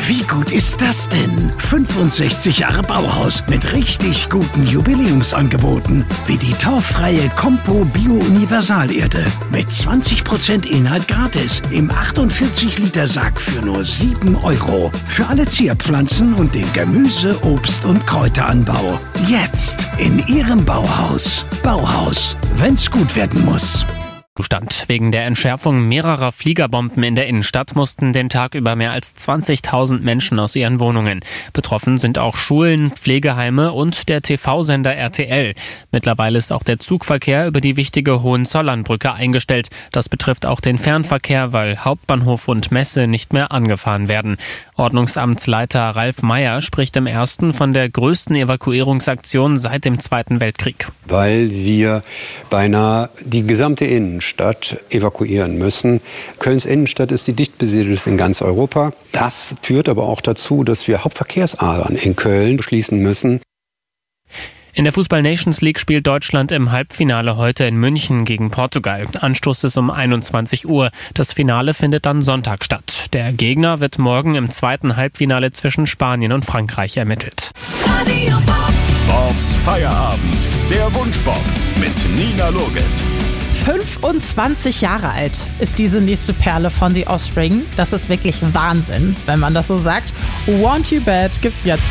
Wie gut ist das denn? 65 Jahre Bauhaus mit richtig guten Jubiläumsangeboten. Wie die torffreie Compo Bio Universalerde. Mit 20% Inhalt gratis. Im 48 Liter Sack für nur 7 €. Für alle Zierpflanzen und den Gemüse-, Obst- und Kräuteranbau. Jetzt in Ihrem Bauhaus. Bauhaus, wenn's gut werden muss. Zustand. Wegen der Entschärfung mehrerer Fliegerbomben in der Innenstadt mussten den Tag über mehr als 20.000 Menschen aus ihren Wohnungen. Betroffen sind auch Schulen, Pflegeheime und der TV-Sender RTL. Mittlerweile ist auch der Zugverkehr über die wichtige Hohenzollernbrücke eingestellt. Das betrifft auch den Fernverkehr, weil Hauptbahnhof und Messe nicht mehr angefahren werden. Ordnungsamtsleiter Ralf Meyer spricht im ersten von der größten Evakuierungsaktion seit dem Zweiten Weltkrieg. Weil wir beinahe die gesamte Innenstadt evakuieren müssen. Kölns Innenstadt ist die dicht besiedelste in ganz Europa. Das führt aber auch dazu, dass wir Hauptverkehrsadern in Köln schließen müssen. In der Fußball-Nations League spielt Deutschland im Halbfinale heute in München gegen Portugal. Anstoß ist um 21 Uhr. Das Finale findet dann Sonntag statt. Der Gegner wird morgen im zweiten Halbfinale zwischen Spanien und Frankreich ermittelt. Bobs Feierabend. Der Wunschbob mit Nina Loges. 25 Jahre alt ist diese nächste Perle von The Offspring. Das ist wirklich Wahnsinn, wenn man das so sagt. Want You Bad gibt's jetzt.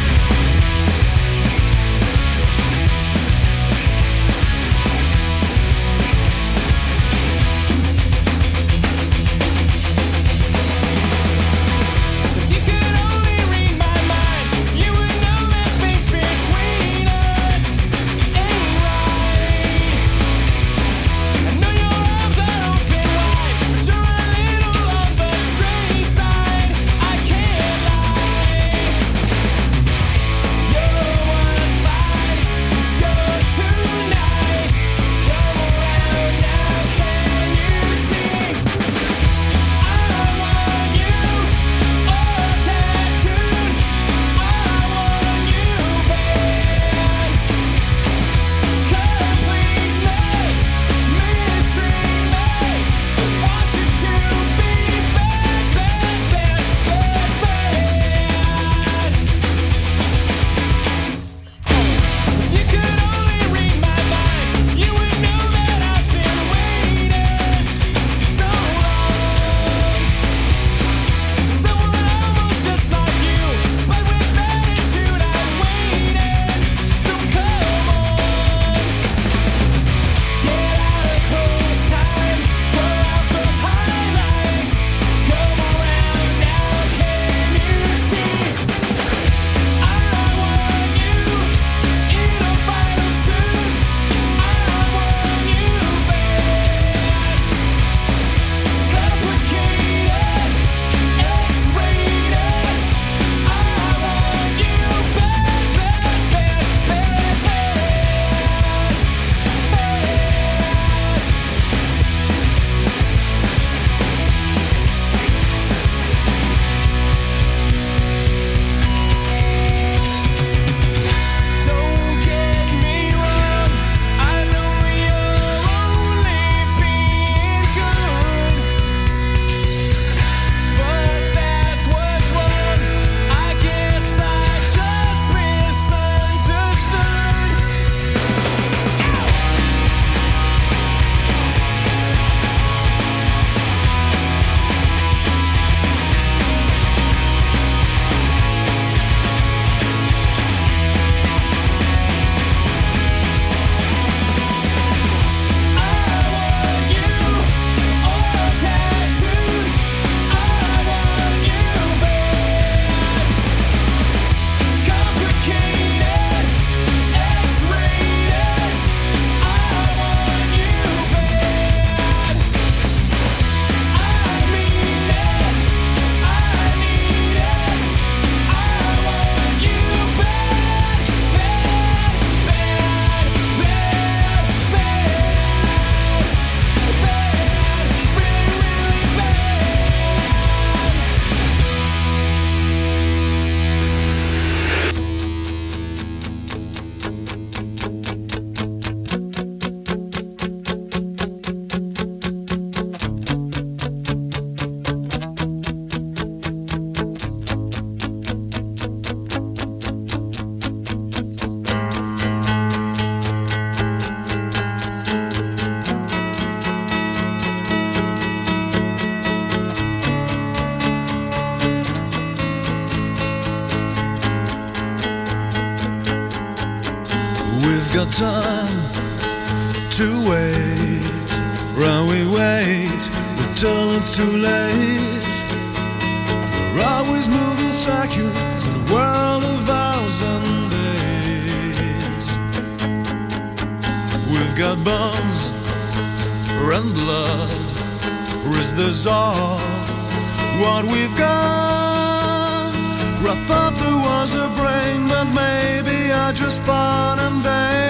got time to wait. While we wait, until it's too late. We're always moving seconds in a world of hours and days. We've got bones and blood, or is this all what we've got? I thought there was a brain, but maybe I just thought in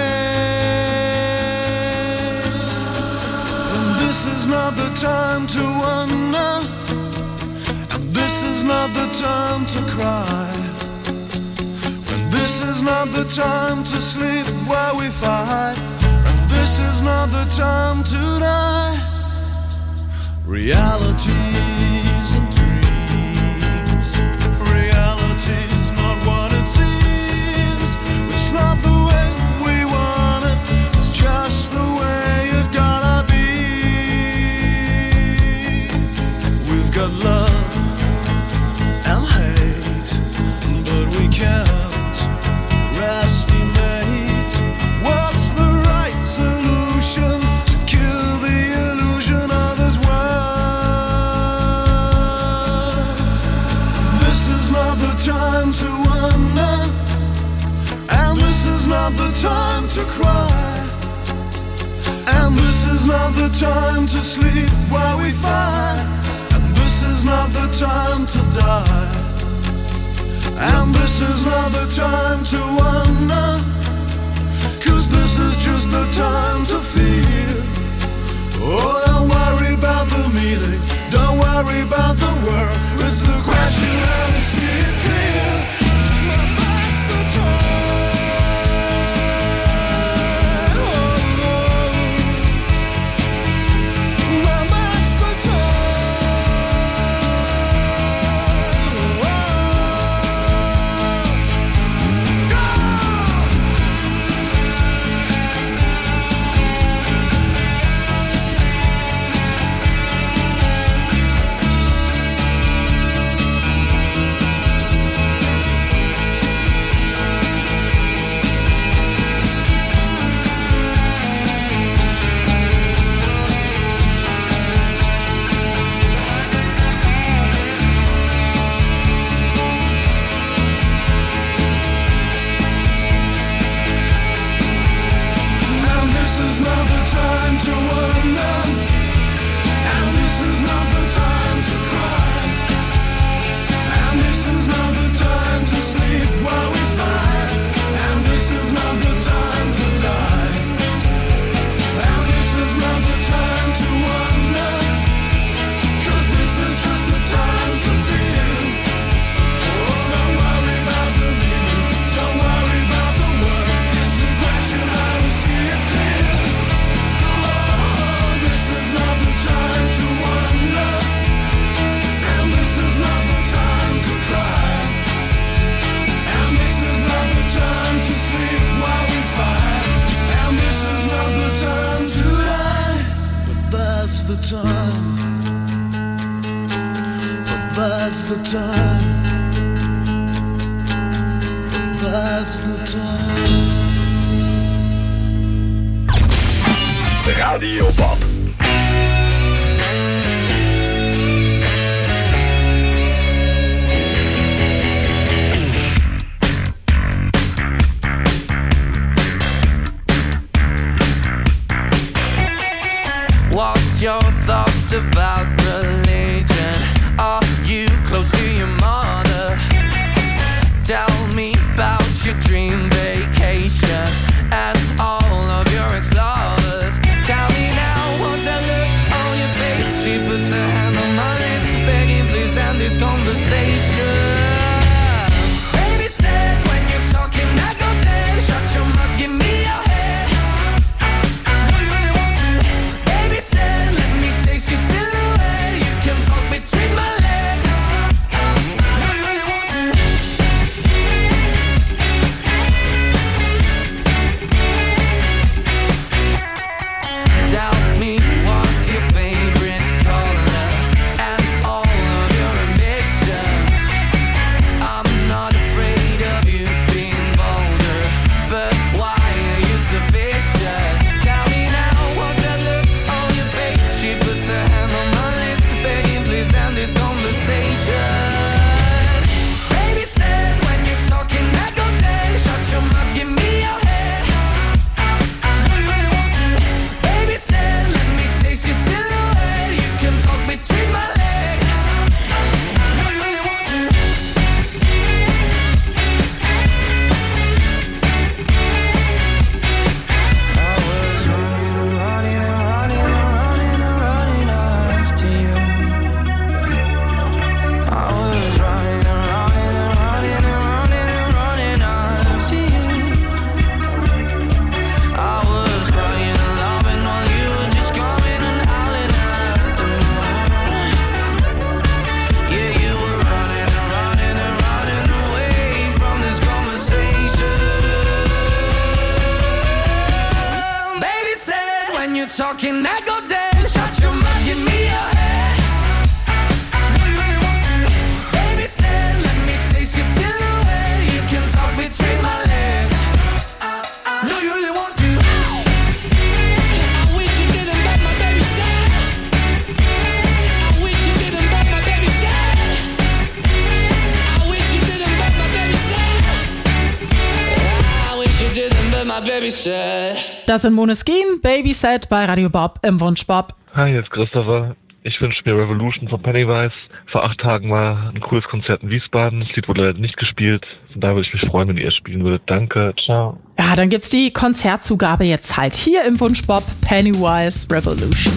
vain. And this is not the time to wonder, and this is not the time to cry, and this is not the time to sleep while we fight, and this is not the time to die. Realities and dreams. Reality's not what it seems. It's not the way we want it. It's just the way it gotta be. We've got love and hate, but we can't estimate what's the right solution to kill the illusion of this world. This is not the time to wonder, and this is not the time to cry, and this is not the time to sleep while we fight, and this is not the time to die, and this is not the time to wonder, 'cause this is just the time to feel. Oh, don't worry about the meaning, don't worry about the world. It's the question how to see it clear. That's the time. Oh, oh. That's the time. Oh, go! And this is not the time to wonder, and this is not the time to cry, and this is not the time to sleep while we fight, and this is not the time to die, and this is not the time to wonder, 'cause this is just the time to feel. Oh, don't worry about the meaning, don't worry about the word. It's the question how to see it clear. Oh, this is not the time to wonder, and this is not the time to cry, and this is not the time to sleep while we fight, and this is not the time to die. But that's the time. But that's the time. But that's the time. Radio Bob. What's your thoughts about religion? Are you close to your mother? Tell me about your dream vacation and all of your ex-lovers. Tell me now what or can I go dance? Shut your mouth, give me your hand. Do you really want to? Baby said, let me taste your silhouette. You can talk between my legs. Do you really want to? I wish you didn't, but my baby said. I wish you didn't, but my baby said. I wish you didn't, but my baby said. I wish you didn't, but my baby said. Das sind Måneskin, Babyset bei Radio Bob im Wunschbob. Hi, hier ist Christopher. Ich wünsche mir Revolution von Pennywise. Vor 8 Tagen war ein cooles Konzert in Wiesbaden. Das Lied wurde leider nicht gespielt. Von daher würde ich mich freuen, wenn ihr es spielen würdet. Danke, ciao. Ja, dann gibt's die Konzertzugabe jetzt halt hier im Wunschbob. Pennywise Revolution.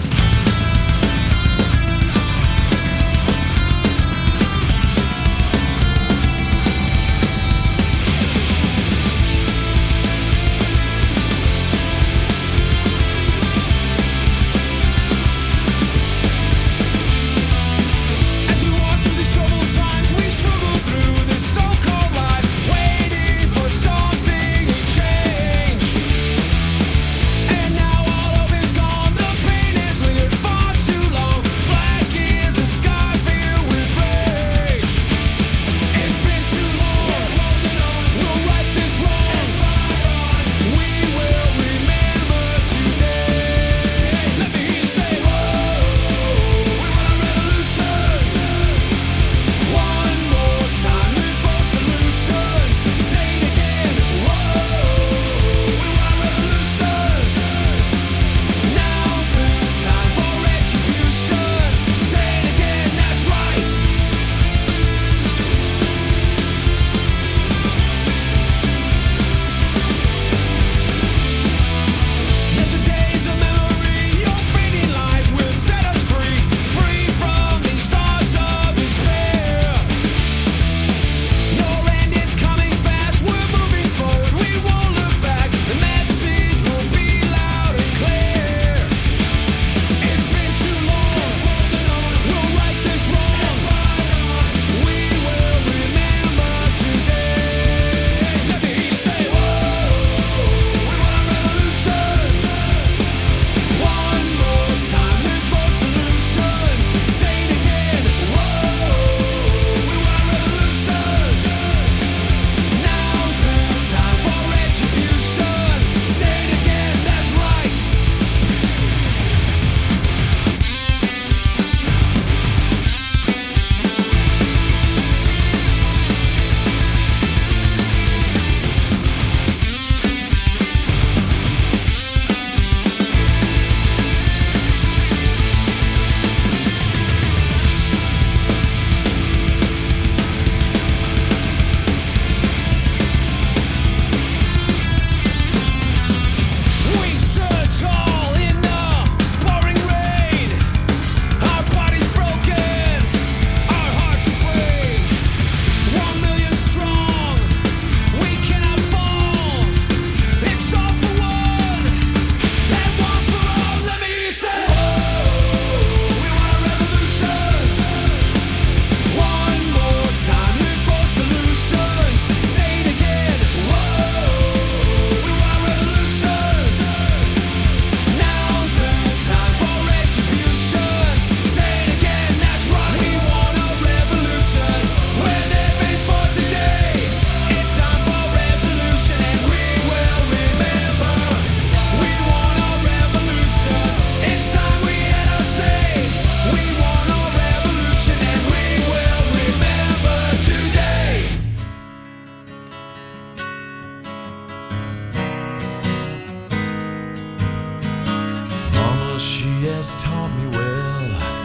has taught me well,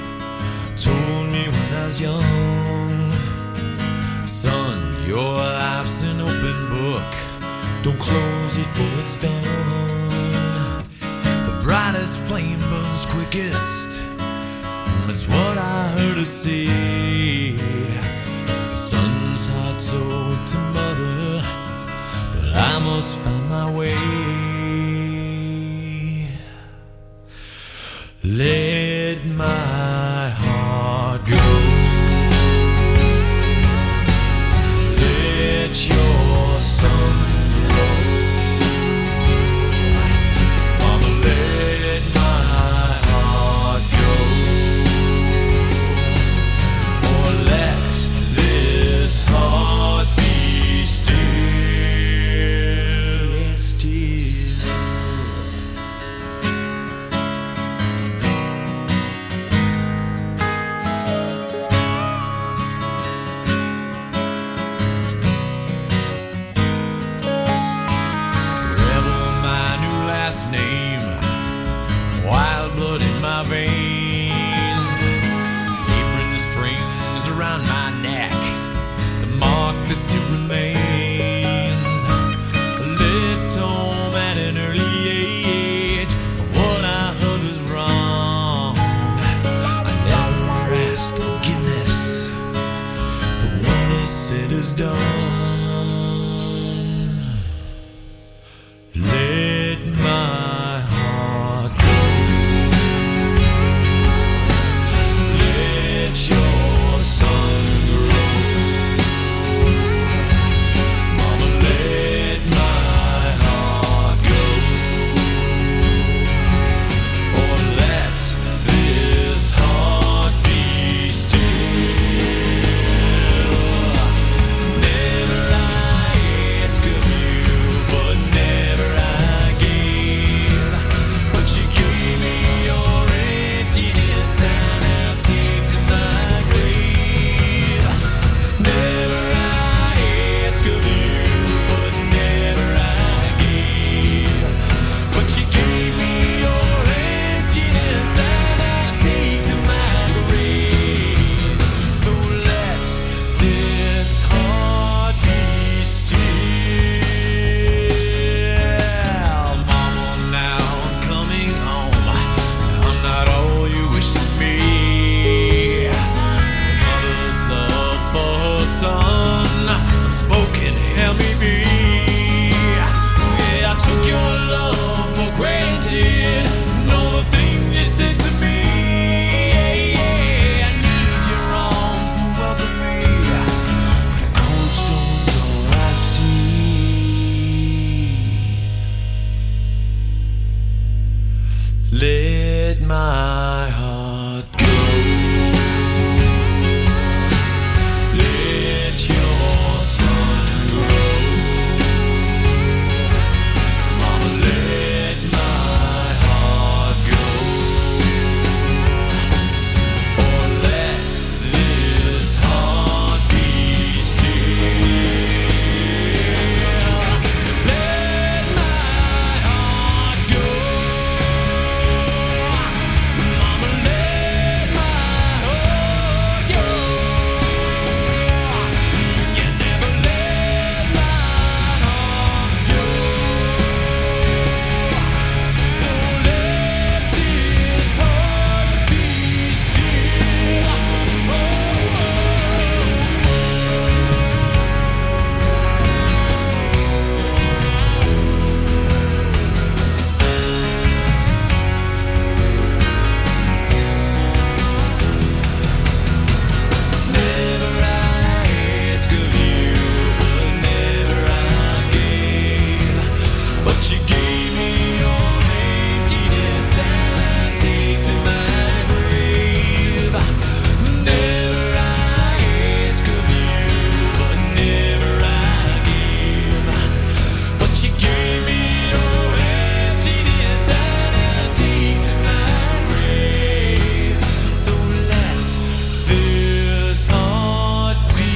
told me when I was young, son, your life's an open book, don't close it for it's done. The brightest flame burns quickest, that's what I heard her say. The son's heart's owed to mother, but I must find my way. Let my heart go. Let your sun glow. Mama, let my that still remains. Left home at an early age. What I heard was wrong. I never asked forgiveness, but what is said is done. Let my heart go. Let your sun grow. Mama, let my heart go. Or let this heart be still. Never I ask of you, but never I give. But you gave me your emptiness and I'll take to my grave. Never I ask of you, but never I give. But you gave me your emptiness and I'll take to my grave. So let this heart be still. Mama, now I'm coming home. I'm not all you wish to be. Mother's love for her son, unspoken, help me be. Yeah, I took your love for granted. Know the things you said to me. Yeah, I need your arms to welcome me. The cold stone's all I see. Let my heart go. Let your sun grow. Mama, let my heart go. Or let this heart be still. Let my heart go. Mama, let my heart go. You never let my heart go. So let this heart be still. Never I ask of you, but never I gave. But you gave me your emptiness and I take to my grave. Never I ask of you, but never I give. But you gave me your emptiness and I take to my grave. So let this heart be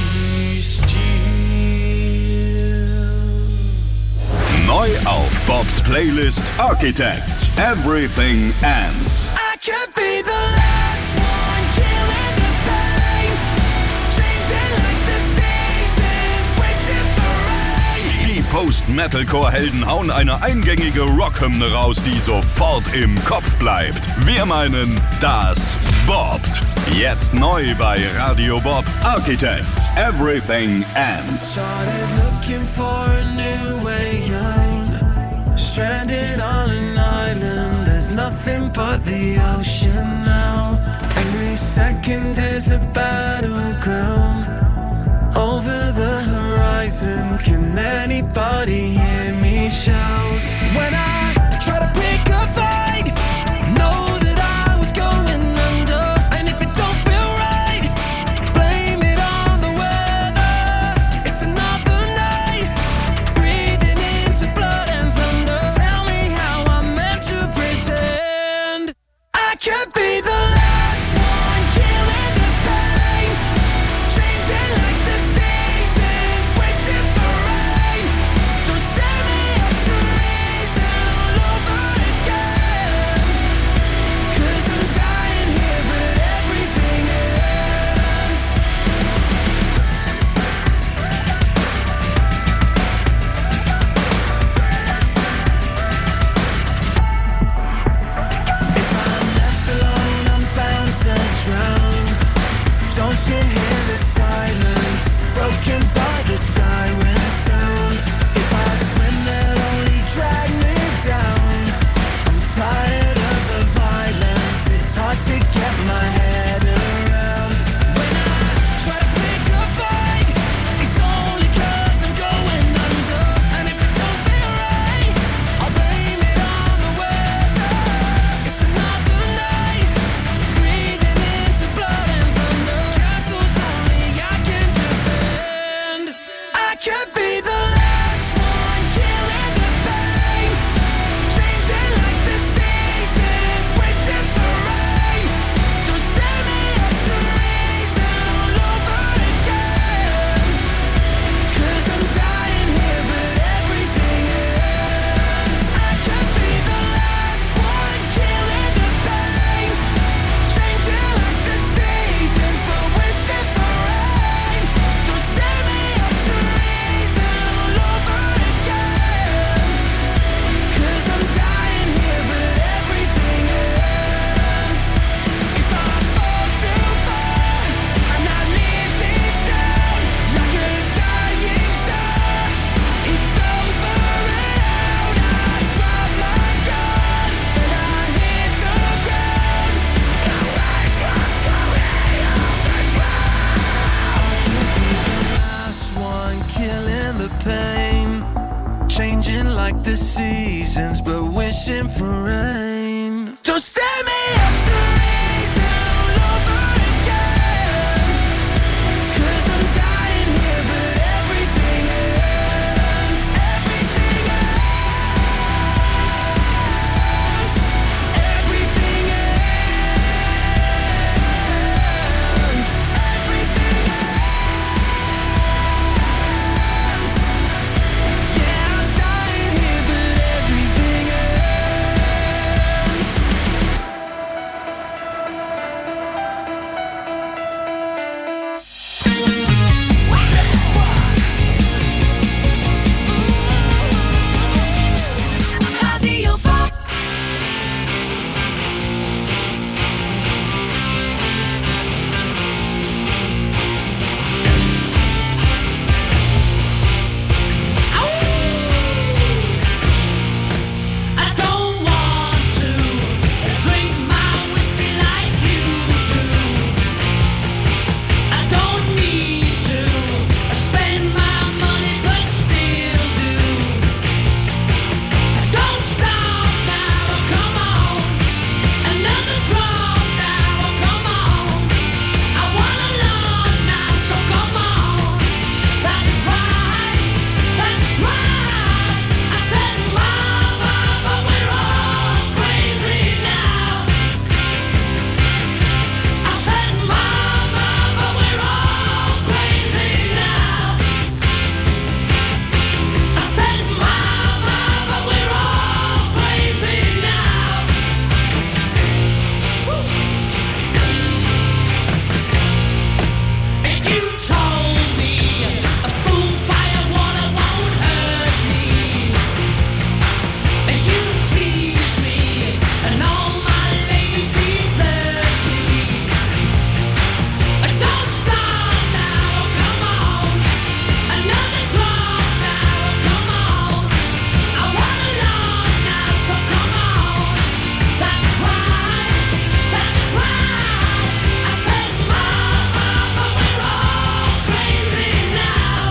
still. Neu auf Bobs Playlist Architects. Everything Ends. I could be the last one killing the pain, changing like the seasons, wishing for rain. Die Post-Metalcore-Helden hauen eine eingängige Rockhymne raus, die sofort im Kopf bleibt. Wir meinen, das bobbt. Jetzt neu bei Radio Bob Architects. Everything Ends. Started looking for a new way out. Stranded on an island, there's nothing but the ocean now. Every second is a battleground. Over the horizon, can anybody hear me shout? When I try to pick a fight, know that I was going under. And if it don't feel right, blame it on the weather. It's another night, breathing into blood and thunder. Tell me how I'm meant to pretend I could be the last one killing the pain, changing like the seasons, wishing for rain. Don't stand me up to reason. the pain, changing like the seasons, but wishing for rain. So stand me up to reason all over again, 'cause I'm dying here, but everything ends, everything ends, everything ends, everything ends. Yeah, I'm dying here, but everything ends. Radio Bob. I don't want to drink my whiskey like you do. I don't need to spend my money, but still do. Don't stop now, come on. Another drop now, come on. I want a lot now, so come on. That's right, that's right. I said, Mama, but we're all crazy now. I said, Mama, but we're all crazy now. I said, Mama, but we're all crazy now. And you told me a fool fire water won't hurt me. And you tease me, and all my ladies desert me. Don't stop now, come on. Another drop now, come on. I want a lot now, so come on. That's right, that's right. I said, Mama, but we're all crazy now.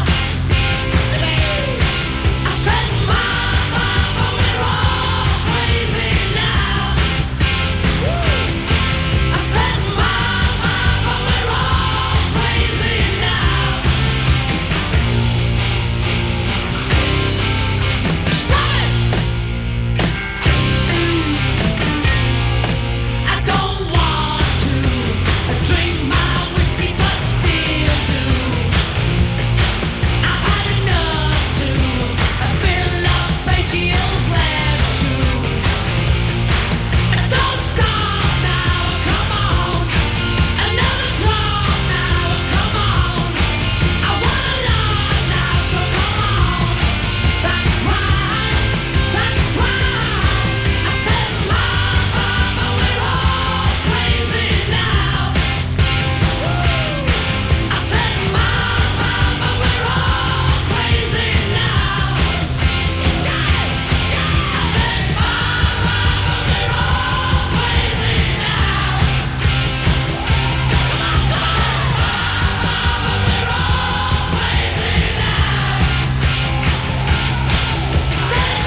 I said, Mama, but we're all crazy now. I said, Mama, but we're all crazy now. Stop it! I don't want to drink my whiskey, but still do. I had enough to fill up ATL's last shoe. Don't stop now, come on. Another drop now, come on. I want a lot now, so come on. That's right, that's right. I said, Mama, but we're all crazy now. I said, Mama, but we're all crazy now. I said, Mama, but we're all crazy now. Come on, come on. Mama, but we're all crazy now. I said,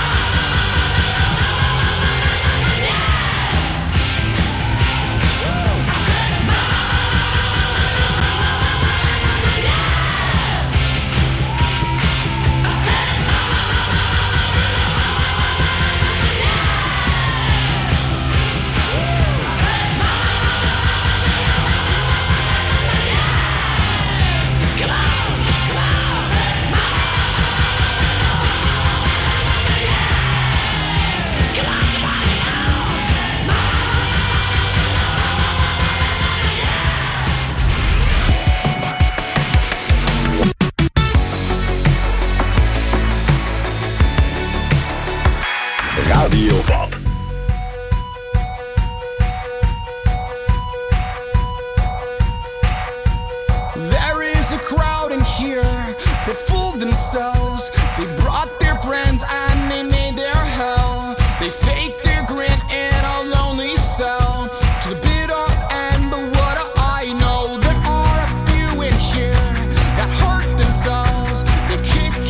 Radio Bob. There is a crowd in here that fooled themselves. They brought their friends and they made their hell. They faked their grin in a lonely cell to the bitter end. But what do I know? There are a few in here that hurt themselves. They kicked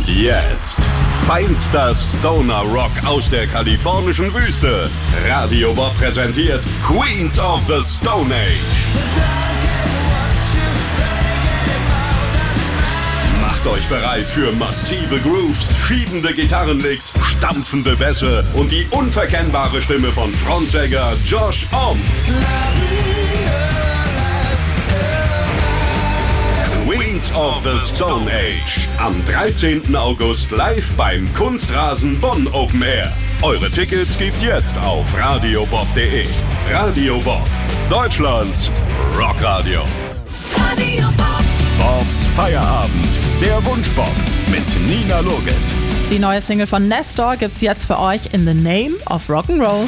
Und jetzt feinster Stoner Rock aus der kalifornischen Wüste. Radio Bob präsentiert Queens of the Stone Age. Macht euch bereit für massive Grooves, schiebende Gitarrenlicks, stampfende Bässe und die unverkennbare Stimme von Frontsänger Josh Homme. Queens of the Stone Age. Am 13. August live beim Kunstrasen Bonn Open Air. Eure Tickets gibt's jetzt auf radiobob.de. Radio Bob, Deutschlands Rockradio. Radio Bob. Bobs Feierabend. Der Wunschbob mit Nina Loges. Die neue Single von Nestor gibt's jetzt für euch in the Name of Rock'n'Roll.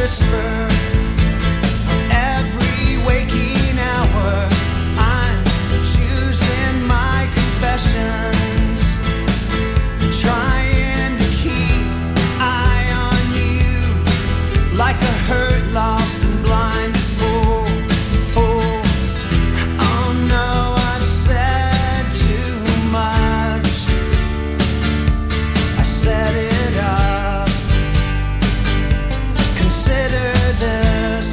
whisper every waking hour. I'm choosing my confessions, trying to keep eye on you like a hurt, lost and blind fool. Oh no, I've said too much. I set it up. Consider this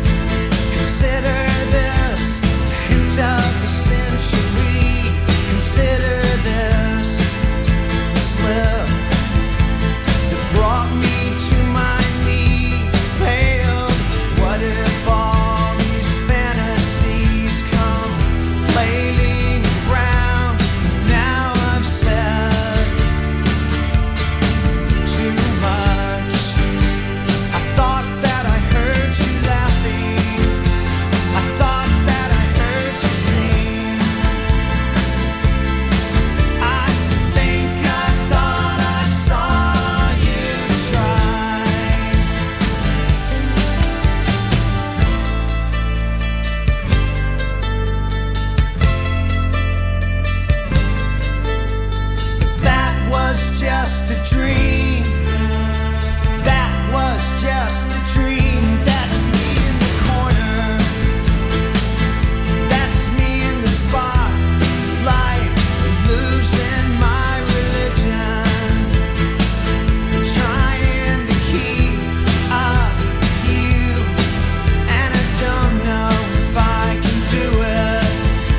hint of the century. Consider this slip that brought me to my knees, pale. What if all these fantasies come flailing around? Now I've said too much. I thought that I heard you laughing. I thought that I heard you sing. I think I thought I saw you try. That was just a dream. That was just a dream. That's me in the corner. That's me in the spotlight, losing my religion, trying to keep up with you, and I don't know if I can do it.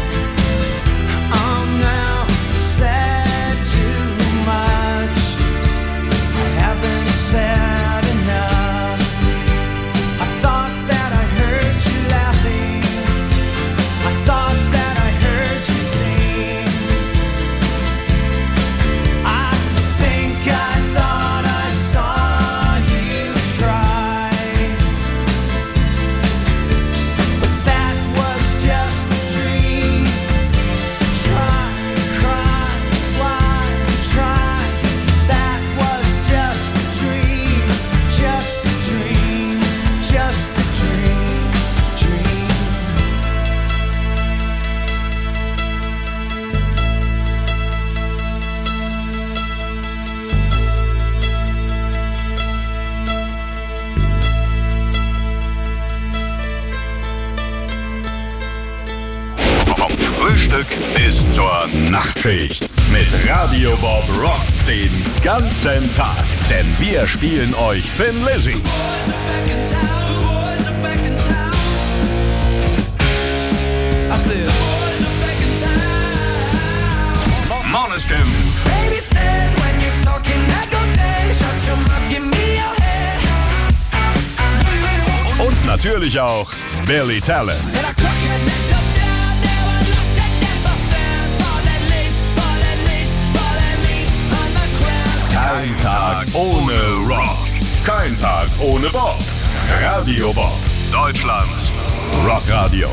Oh no, I've said too much. I haven't said enough. I thought that I heard you laughing. I thought that I heard you sing. I think I thought I saw you try. But that was just a dream. Try, cry, why, try. That was just a dream. Just a dream. Just a dream. Dream. Vom Frühstück bis zur Nachtschicht. Mit Radio Bob rockt's den ganzen Tag. Denn wir spielen euch Thin Lizzy, I said, boys are back in town. Måneskin Baby said when you're talking, I go down. Shut your mouth, give me your head. und natürlich auch Billy Talent. And I clock your net up down. Never lost it, never found. Fallen leaves on the ground. Kein Tag ohne Rock. Kein Tag ohne Bob. Radio Bob, Deutschlands Rockradio.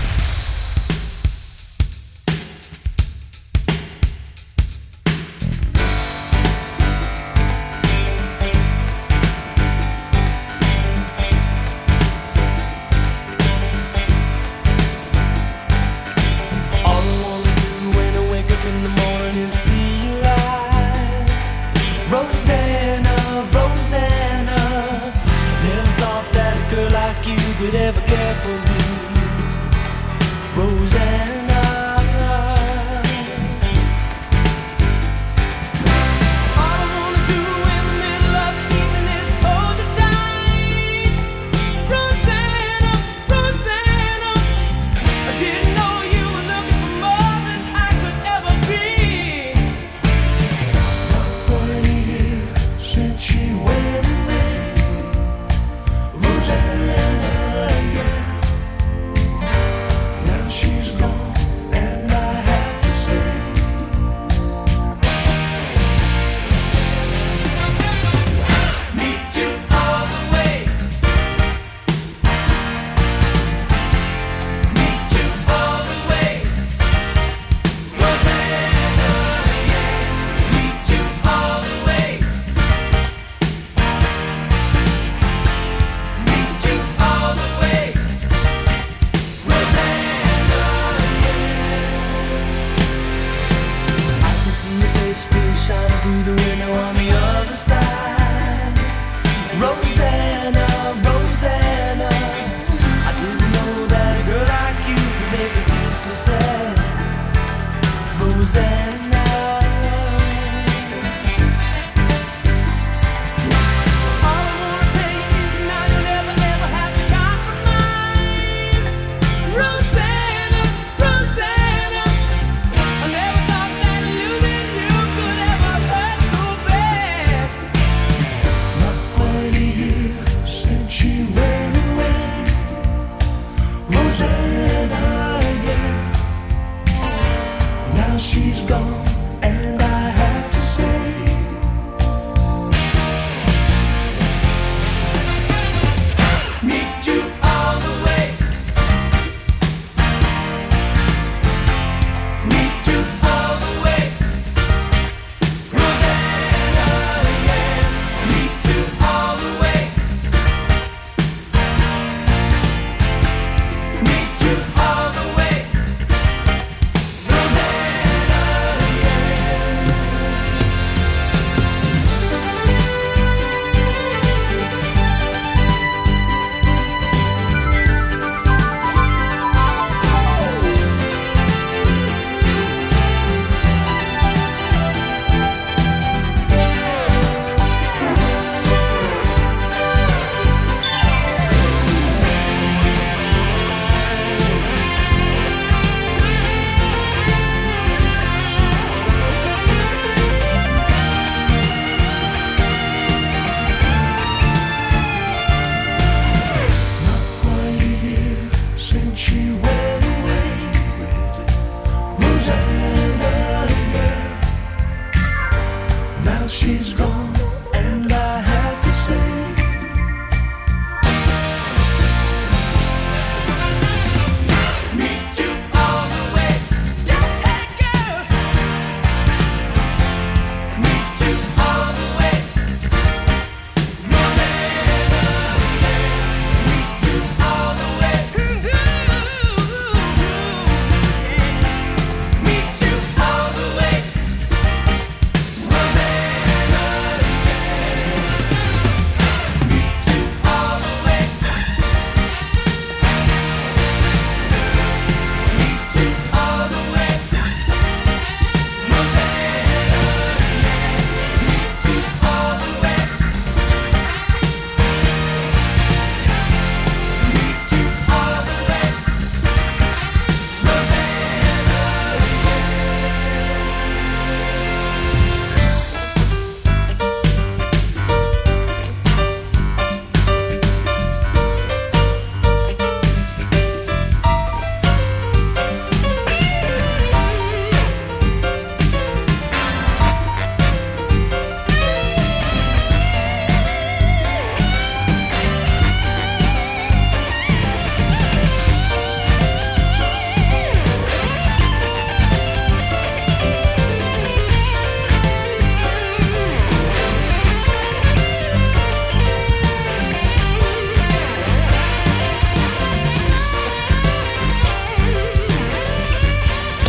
All I wanna do when I wake up in the morning is see you live. Rosanna, Rosanna. Never thought that a girl like you could ever care for me. Rosanna. All I wanna do in the middle of the evening is hold you tight. Rosanna, Rosanna. I didn't know you were looking for more than I could ever be. For a year since she went away, Rosanna, yeah. Now she's gone.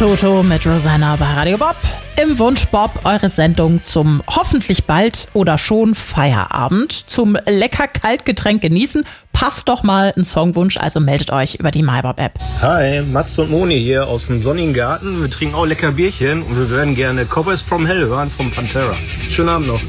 Toto mit Rosanna bei Radio Bob. Im Wunsch Bob eure Sendung zum hoffentlich bald oder schon Feierabend. Zum lecker Kaltgetränk genießen. Passt doch mal ein Songwunsch, also meldet euch über die MyBob-App. Hi, Mats und Moni hier aus dem sonnigen Garten. Wir trinken auch lecker Bierchen und wir würden gerne Cowboys from Hell hören vom Pantera. Schönen Abend noch.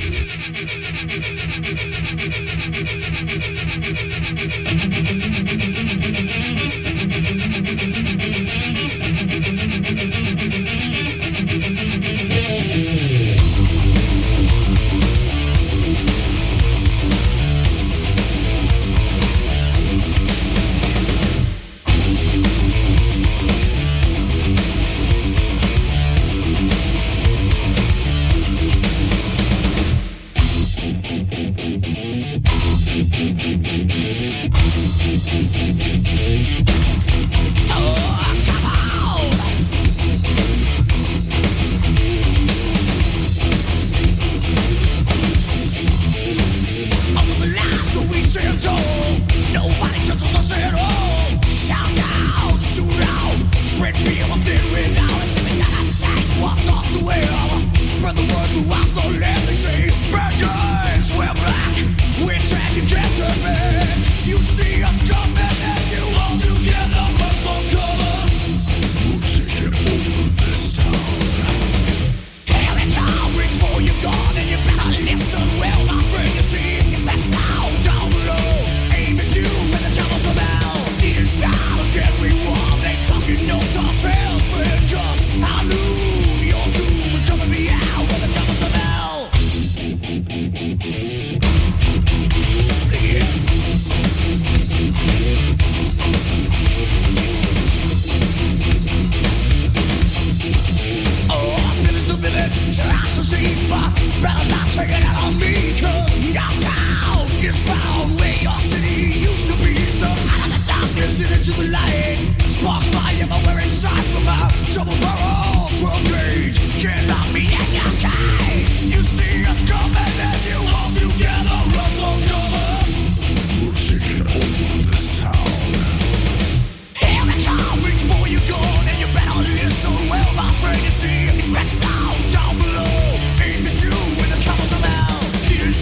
Down below, aim at you when the comers are out. Tears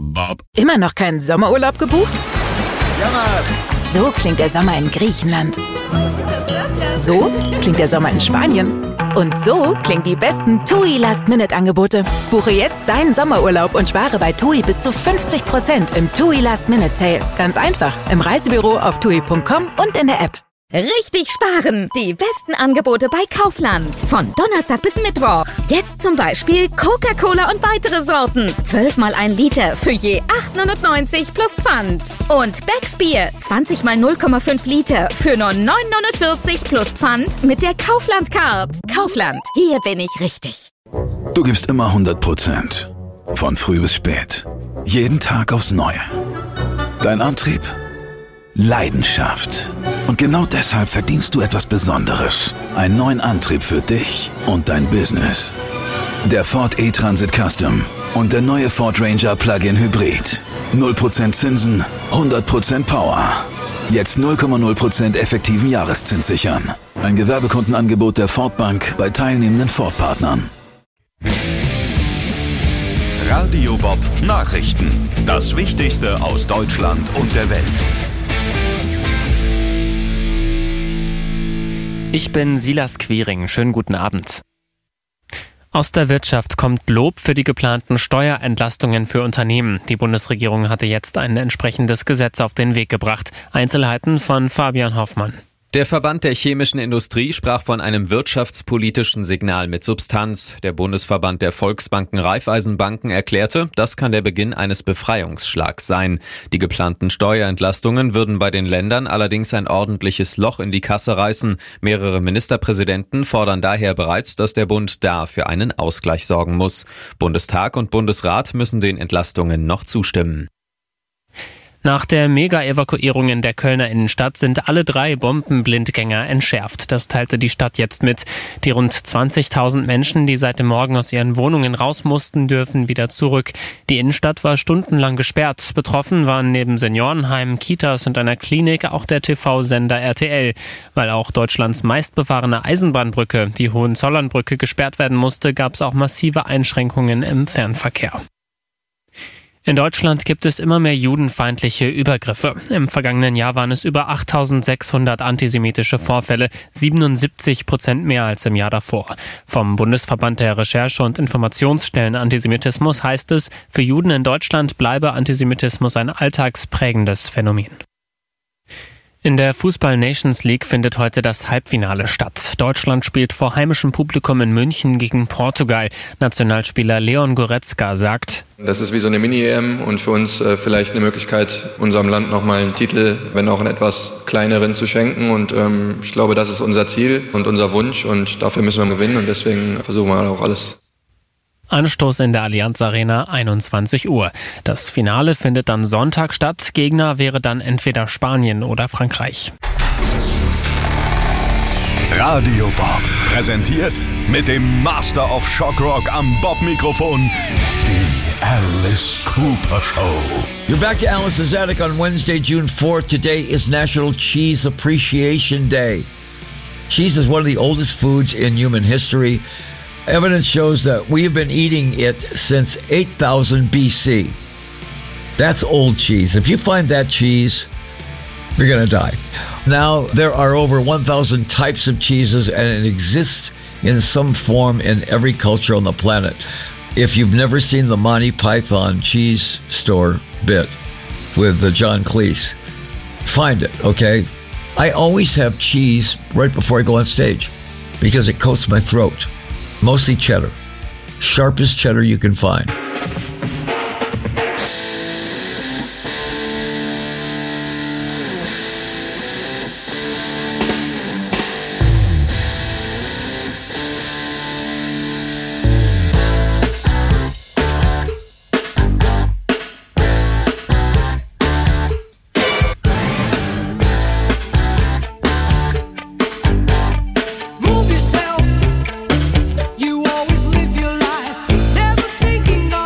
Bob. Immer noch keinen Sommerurlaub gebucht? So klingt der Sommer in Griechenland. So klingt der Sommer in Spanien. Und so klingen die besten TUI Last-Minute-Angebote. Buche jetzt deinen Sommerurlaub und spare bei TUI bis zu 50% im TUI Last-Minute-Sale. Ganz einfach, im Reisebüro, auf TUI.com und in der App. Richtig sparen! Die besten Angebote bei Kaufland. Von Donnerstag bis Mittwoch. Jetzt zum Beispiel Coca-Cola und weitere Sorten. 12 mal 1 Liter für je 8,99 plus Pfand. Und Becks Bier 20 mal 0,5 Liter für nur 9,49 plus Pfand mit der Kaufland-Card. Kaufland, hier bin ich richtig. Du gibst immer 100%. Von früh bis spät. Jeden Tag aufs Neue. Dein Antrieb? Leidenschaft. Und genau deshalb verdienst du etwas Besonderes. Einen neuen Antrieb für dich und dein Business. Der Ford E-Transit Custom und der neue Ford Ranger Plug-in Hybrid. 0% Zinsen, 100% Power. Jetzt 0,0% effektiven Jahreszins sichern. Ein Gewerbekundenangebot der Ford Bank bei teilnehmenden Ford-Partnern. Radio Bob Nachrichten. Das Wichtigste aus Deutschland und der Welt. Ich bin Silas Quiring. Schönen guten Abend. Aus der Wirtschaft kommt Lob für die geplanten Steuerentlastungen für Unternehmen. Die Bundesregierung hatte jetzt ein entsprechendes Gesetz auf den Weg gebracht. Einzelheiten von Fabian Hoffmann. Der Verband der chemischen Industrie sprach von einem wirtschaftspolitischen Signal mit Substanz. Der Bundesverband der Volksbanken Raiffeisenbanken erklärte, das kann der Beginn eines Befreiungsschlags sein. Die geplanten Steuerentlastungen würden bei den Ländern allerdings ein ordentliches Loch in die Kasse reißen. Mehrere Ministerpräsidenten fordern daher bereits, dass der Bund da für einen Ausgleich sorgen muss. Bundestag und Bundesrat müssen den Entlastungen noch zustimmen. Nach der Mega-Evakuierung in der Kölner Innenstadt sind alle 3 Bombenblindgänger entschärft. Das teilte die Stadt jetzt mit. Die rund 20.000 Menschen, die seit dem Morgen aus ihren Wohnungen raus mussten, dürfen wieder zurück. Die Innenstadt war stundenlang gesperrt. Betroffen waren neben Seniorenheimen, Kitas und einer Klinik auch der TV-Sender RTL. Weil auch Deutschlands meistbefahrene Eisenbahnbrücke, die Hohenzollernbrücke, gesperrt werden musste, gab es auch massive Einschränkungen im Fernverkehr. In Deutschland gibt es immer mehr judenfeindliche Übergriffe. Im vergangenen Jahr waren es über 8.600 antisemitische Vorfälle, 77% mehr als im Jahr davor. Vom Bundesverband der Recherche- und Informationsstellen Antisemitismus heißt es, für Juden in Deutschland bleibe Antisemitismus ein alltagsprägendes Phänomen. In der Fußball-Nations League findet heute das Halbfinale statt. Deutschland spielt vor heimischem Publikum in München gegen Portugal. Nationalspieler Leon Goretzka sagt: Das ist wie so eine Mini-EM und für uns vielleicht eine Möglichkeit, unserem Land nochmal einen Titel, wenn auch einen etwas kleineren, zu schenken. Und ich glaube, das ist unser Ziel und unser Wunsch und dafür müssen wir gewinnen und deswegen versuchen wir auch alles. Anstoß in der Allianz Arena 21 Uhr. Das Finale findet dann Sonntag statt. Gegner wäre dann entweder Spanien oder Frankreich. Radio Bob präsentiert mit dem Master of Shock Rock am Bob-Mikrofon die Alice Cooper Show. You're back to Alice's Attic on Wednesday, June 4th. Today is National Cheese Appreciation Day. Cheese is one of the oldest foods in human history. Evidence shows that we have been eating it since 8000 BC. That's old cheese. If you find that cheese, you're going to die. Now, there are over 1,000 types of cheeses, and it exists in some form in every culture on the planet. If you've never seen the Monty Python cheese store bit with John Cleese, find it, okay? I always have cheese right before I go on stage because it coats my throat. Mostly cheddar. Sharpest cheddar you can find. Move yourself. You always live your life. Never thinking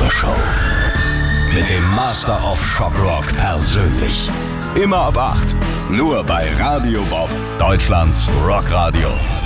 Radioshow. Mit dem Master of Shock Rock persönlich. Immer ab 8. Nur bei Radio Bob, Deutschlands Rockradio.